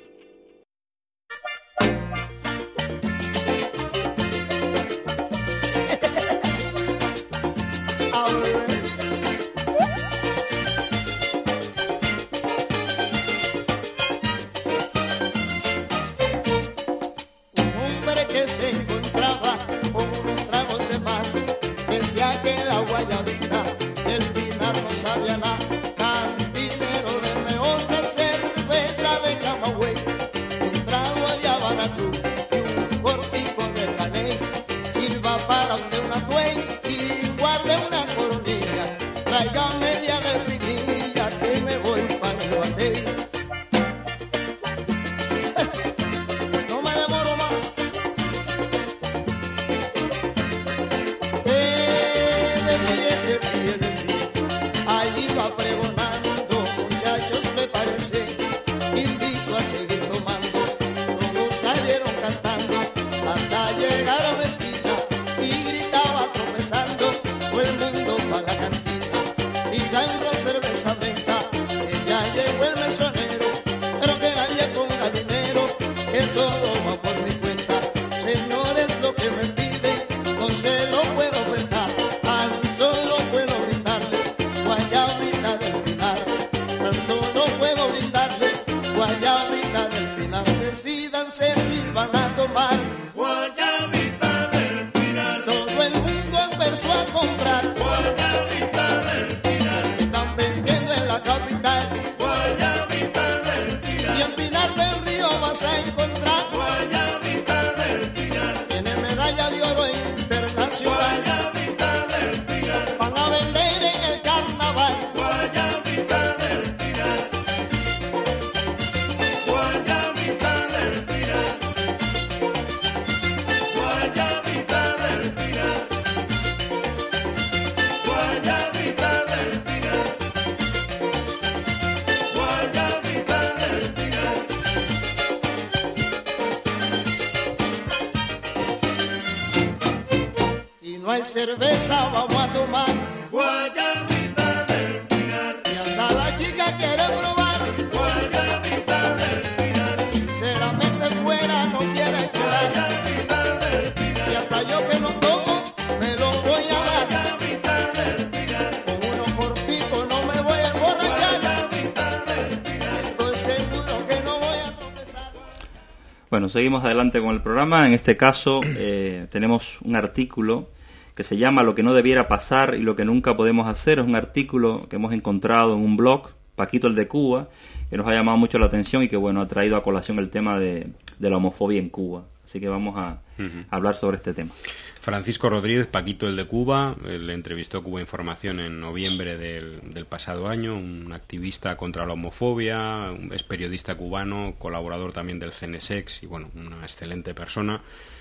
Cerveza vamos a tomar guayabita del Pinar. Y hasta la chica quiere probar guayabita del Pinar. Sinceramente fuera no quiere quedar guayabita del Pinar. Y hasta yo que no tomo me lo voy a dar guayabita del Pinar. Con uno cortico no me voy a emborrachar guayabita del Pinar. Estoy seguro que no voy a tropezar. Bueno, seguimos adelante con el programa. En este caso eh, tenemos un artículo que se llama Lo que no debiera pasar y lo que nunca podemos hacer. Es un artículo que hemos encontrado en un blog, Paquito el de Cuba, que nos ha llamado mucho la atención y que bueno ha traído a colación el tema de, de la homofobia en Cuba. Así que vamos a, uh-huh. a hablar sobre este tema. Francisco Rodríguez, Paquito el de Cuba, le entrevistó Cuba Información en noviembre del, del pasado año, un activista contra la homofobia, es periodista cubano, colaborador también del CENESEX y bueno, una excelente persona.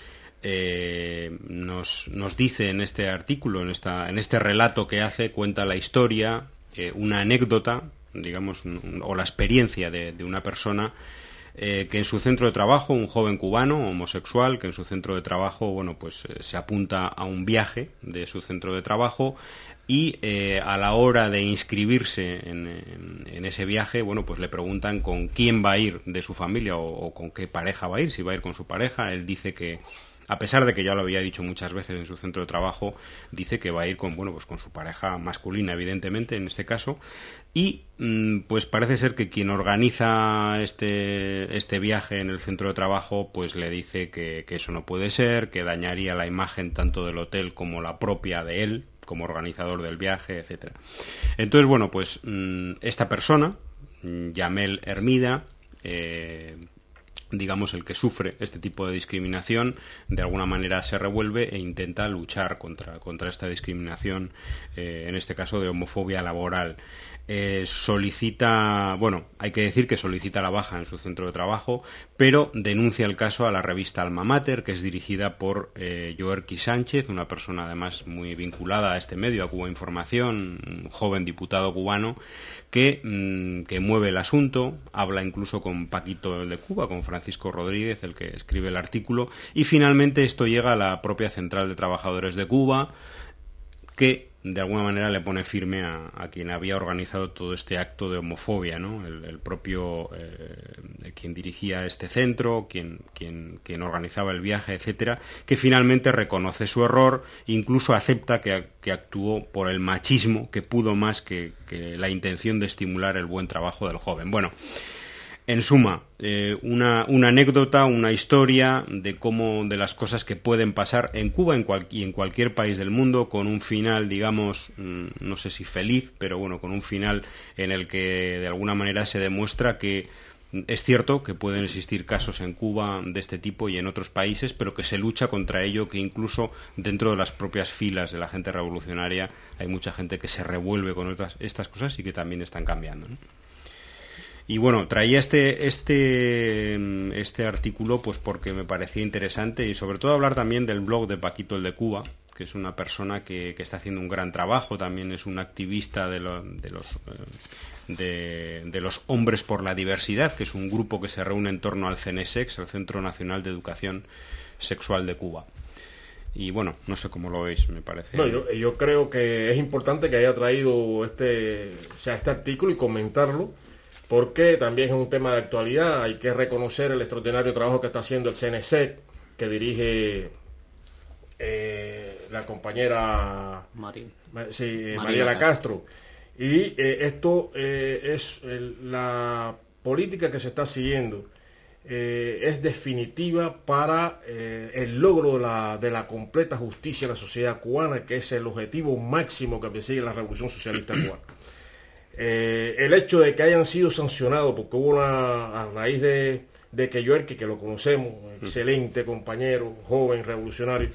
Eh, nos, nos dice en este artículo, en, esta, en este relato que hace, cuenta la historia, eh, una anécdota, digamos, un, o la experiencia de, de una persona eh, que en su centro de trabajo, un joven cubano homosexual, que en su centro de trabajo, bueno, pues eh, se apunta a un viaje de su centro de trabajo y eh, a la hora de inscribirse en, en, en ese viaje, bueno, pues le preguntan con quién va a ir de su familia o, o con qué pareja va a ir, si va a ir con su pareja. Él dice que a pesar de que ya lo había dicho muchas veces en su centro de trabajo, dice que va a ir con, bueno, pues con su pareja masculina, evidentemente, en este caso, y pues parece ser que quien organiza este, este viaje en el centro de trabajo, pues le dice que, que eso no puede ser, que dañaría la imagen tanto del hotel como la propia de él, como organizador del viaje, etcétera. Entonces, bueno, pues esta persona, Yamel Hermida, eh, digamos, el que sufre este tipo de discriminación, de alguna manera se revuelve e intenta luchar contra, contra esta discriminación, eh, en este caso de homofobia laboral. Eh, solicita, bueno, hay que decir que solicita la baja en su centro de trabajo, pero denuncia el caso a la revista Alma Mater, que es dirigida por eh, Joerqui Sánchez, una persona además muy vinculada a este medio, a Cuba Información, un joven diputado cubano, que, mmm, que mueve el asunto, habla incluso con Paquito de Cuba, con Francisco Francisco Rodríguez, el que escribe el artículo, y finalmente esto llega a la propia Central de Trabajadores de Cuba, que de alguna manera le pone firme a, a quien había organizado todo este acto de homofobia, ¿no? El, el propio eh, quien dirigía este centro, quien, quien, quien organizaba el viaje, etcétera, que finalmente reconoce su error, incluso acepta que, que actuó por el machismo, que pudo más que, que la intención de estimular el buen trabajo del joven. Bueno, en suma, eh, una, una anécdota, una historia de cómo, de las cosas que pueden pasar en Cuba en cual, y en cualquier país del mundo, con un final, digamos, mmm, no sé si feliz, pero bueno, con un final en el que de alguna manera se demuestra que es cierto que pueden existir casos en Cuba de este tipo y en otros países, pero que se lucha contra ello, que incluso dentro de las propias filas de la gente revolucionaria hay mucha gente que se revuelve con otras, estas cosas y que también están cambiando, ¿no? Y bueno, traía este, este, este artículo pues porque me parecía interesante y sobre todo hablar también del blog de Paquito el de Cuba, que es una persona que, que está haciendo un gran trabajo, también es un activista de, lo, de, los, de, de los Hombres por la Diversidad, que es un grupo que se reúne en torno al CENESEX, el Centro Nacional de Educación Sexual de Cuba. Y bueno, no sé cómo lo veis, me parece. No, yo, yo creo que es importante que haya traído este, o sea, este artículo y comentarlo, porque también es un tema de actualidad. Hay que reconocer el extraordinario trabajo que está haciendo el CENESEC, que dirige eh, la compañera María, sí, Mariela Castro. Y eh, esto eh, es el, la política que se está siguiendo. Eh, es definitiva para eh, el logro de la, de la completa justicia en la sociedad cubana, que es el objetivo máximo que persigue la Revolución Socialista cubana. Eh, el hecho de que hayan sido sancionados, porque hubo una, a raíz de, de que Yuerque, que lo conocemos, excelente compañero, joven, revolucionario,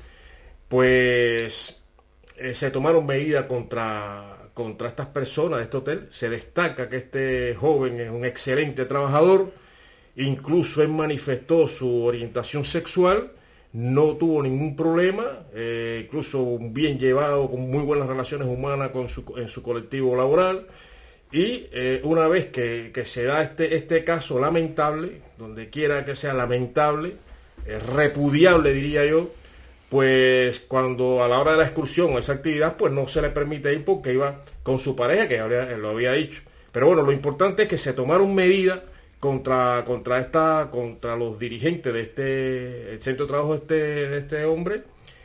pues eh, se tomaron medidas contra, contra estas personas de este hotel. Se destaca que este joven es un excelente trabajador, incluso él manifestó su orientación sexual, no tuvo ningún problema, eh, incluso bien llevado, con muy buenas relaciones humanas con su, en su colectivo laboral. Y eh, una vez que, que se da este, este caso lamentable, donde quiera que sea lamentable, eh, repudiable diría yo, pues cuando a la hora de la excursión o esa actividad, pues no se le permite ir porque iba con su pareja, que había, lo había dicho. Pero bueno, lo importante es que se tomaron medidas contra, contra, esta, contra los dirigentes de este el centro de trabajo de este, de este hombre,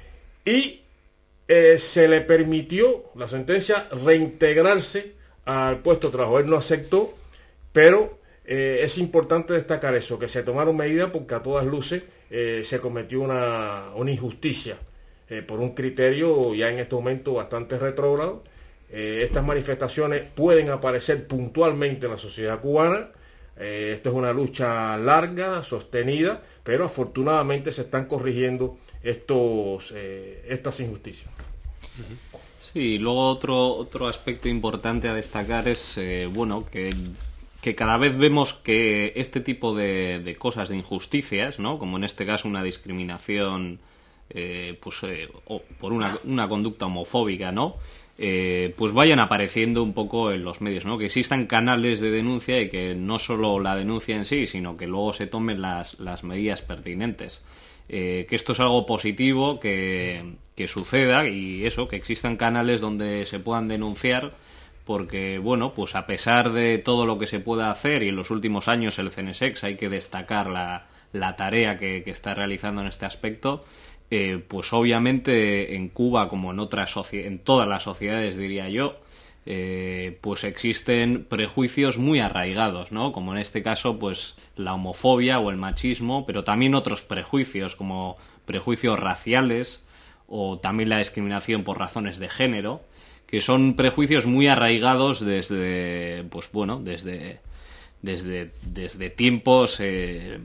y eh, se le permitió, la sentencia, reintegrarse al puesto de trabajo. Él no aceptó, pero eh, es importante destacar eso, que se tomaron medidas porque a todas luces eh, se cometió una, una injusticia eh, por un criterio ya en este momento bastante retrógrado. Eh, estas manifestaciones pueden aparecer puntualmente en la sociedad cubana. Eh, esto es una lucha larga, sostenida, pero afortunadamente se están corrigiendo estos, eh, estas injusticias. Uh-huh. Sí, luego otro otro aspecto importante a destacar es eh, bueno que, que cada vez vemos que este tipo de, de cosas, de injusticias, ¿no? Como en este caso una discriminación eh, pues eh, o por una, una conducta homofóbica, ¿no? Eh, pues vayan apareciendo un poco en los medios, ¿no? Que existan canales de denuncia y que no solo la denuncia en sí, sino que luego se tomen las, las medidas pertinentes. Eh, que esto es algo positivo, que, que suceda, y eso, que existan canales donde se puedan denunciar, porque, bueno, pues a pesar de todo lo que se pueda hacer, y en los últimos años el CENESEX hay que destacar la, la tarea que, que está realizando en este aspecto, eh, pues obviamente en Cuba, como en otras soci- en todas las sociedades, diría yo, Eh, pues existen prejuicios muy arraigados, ¿no? Como en este caso, pues la homofobia o el machismo, pero también otros prejuicios como prejuicios raciales o también la discriminación por razones de género, que son prejuicios muy arraigados desde, pues bueno, desde desde desde tiempos eh,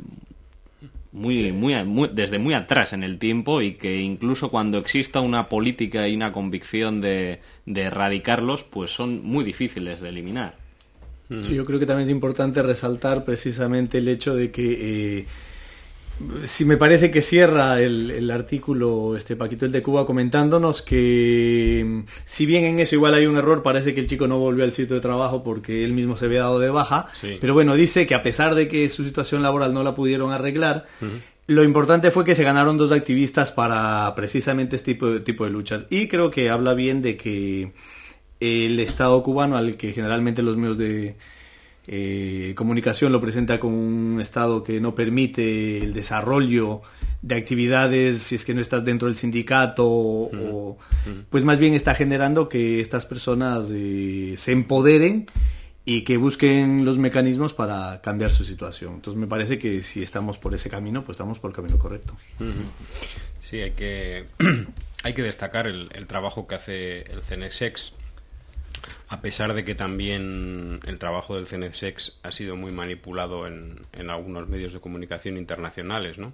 Muy, muy, muy, desde muy atrás en el tiempo, y que incluso cuando exista una política y una convicción de, de erradicarlos, pues son muy difíciles de eliminar. Sí, yo creo que también es importante resaltar precisamente el hecho de que eh, si me parece que cierra el, el artículo este Paquito el de Cuba comentándonos que si bien en eso igual hay un error, parece que el chico no volvió al sitio de trabajo porque él mismo se había dado de baja, sí. Pero bueno, dice que a pesar de que su situación laboral no la pudieron arreglar, Uh-huh. lo importante fue que se ganaron dos activistas para precisamente este tipo de, tipo de luchas, y creo que habla bien de que el Estado cubano, al que generalmente los medios de Eh, comunicación lo presenta como un estado que no permite el desarrollo de actividades si es que no estás dentro del sindicato, uh-huh. o pues más bien está generando que estas personas eh, se empoderen y que busquen los mecanismos para cambiar su situación. Entonces me parece que si estamos por ese camino, pues estamos por el camino correcto. Uh-huh. Sí, hay que hay que destacar el, el trabajo que hace el C N S E X. A pesar de que también el trabajo del C N S E X ha sido muy manipulado en, en algunos medios de comunicación internacionales, ¿no?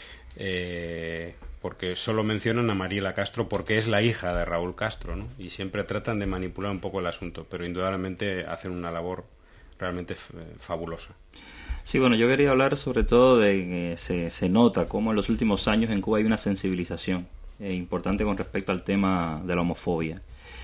Eh, porque solo mencionan a Mariela Castro porque es la hija de Raúl Castro, ¿no? Y siempre tratan de manipular un poco el asunto, pero indudablemente hacen una labor realmente fabulosa. Sí, bueno, yo quería hablar sobre todo de que se, se nota cómo en los últimos años en Cuba hay una sensibilización eh, importante con respecto al tema de la homofobia.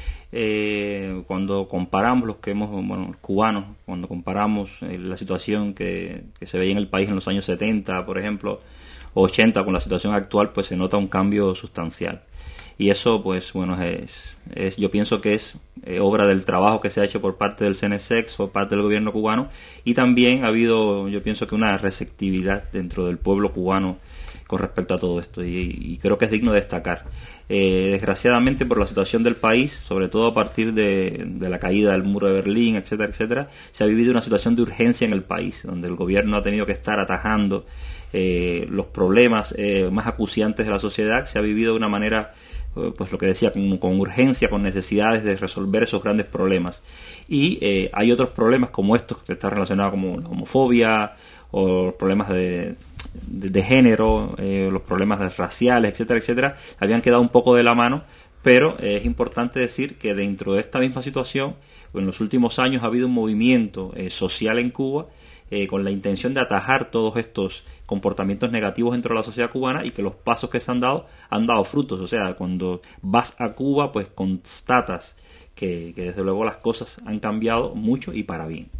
Eh, cuando comparamos los que hemos, bueno, los cubanos, cuando comparamos eh, la situación que, que se veía en el país en los años setenta, por ejemplo, o ochenta con la situación actual, pues se nota un cambio sustancial. Y eso, pues bueno, es, es yo pienso que es eh, obra del trabajo que se ha hecho por parte del C N S E X, por parte del gobierno cubano, y también ha habido, yo pienso que una receptividad dentro del pueblo cubano con respecto a todo esto, y, y creo que es digno de destacar. Eh, desgraciadamente por la situación del país, sobre todo a partir de, de la caída del muro de Berlín, etcétera, etcétera, se ha vivido una situación de urgencia en el país, donde el gobierno ha tenido que estar atajando eh, los problemas eh, más acuciantes de la sociedad. Se ha vivido de una manera, eh, pues lo que decía, con, con urgencia, con necesidades de resolver esos grandes problemas. Y eh, hay otros problemas como estos que están relacionados con la homofobia, o los problemas de... De, de género, eh, los problemas raciales, etcétera, etcétera, habían quedado un poco de la mano, pero eh, es importante decir que dentro de esta misma situación, en los últimos años ha habido un movimiento eh, social en Cuba eh, con la intención de atajar todos estos comportamientos negativos dentro de la sociedad cubana, y que los pasos que se han dado han dado frutos. O sea, cuando vas a Cuba, pues constatas que, que desde luego las cosas han cambiado mucho y para bien.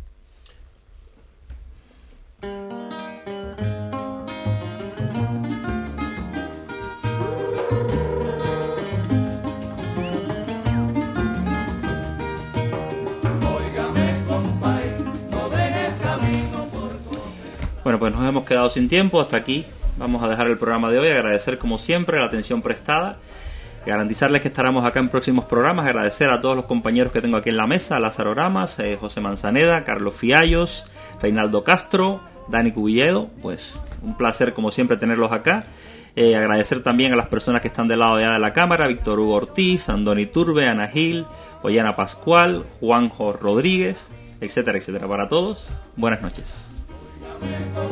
Bueno, pues nos hemos quedado sin tiempo. Hasta aquí vamos a dejar el programa de hoy. Agradecer como siempre la atención prestada, garantizarles que estaremos acá en próximos programas. Agradecer a todos los compañeros que tengo aquí en la mesa: Lázaro Ramas, eh, José Manzaneda, Carlos Fiallos, Reinaldo Castro, Dani Cubilledo. Pues un placer como siempre tenerlos acá. Eh, agradecer también a las personas que están del lado ya de la cámara: Víctor Hugo Ortiz, Andoni Turbe, Ana Gil, Ollana Pascual, Juanjo Rodríguez, etcétera, etcétera. Para todos, buenas noches. Con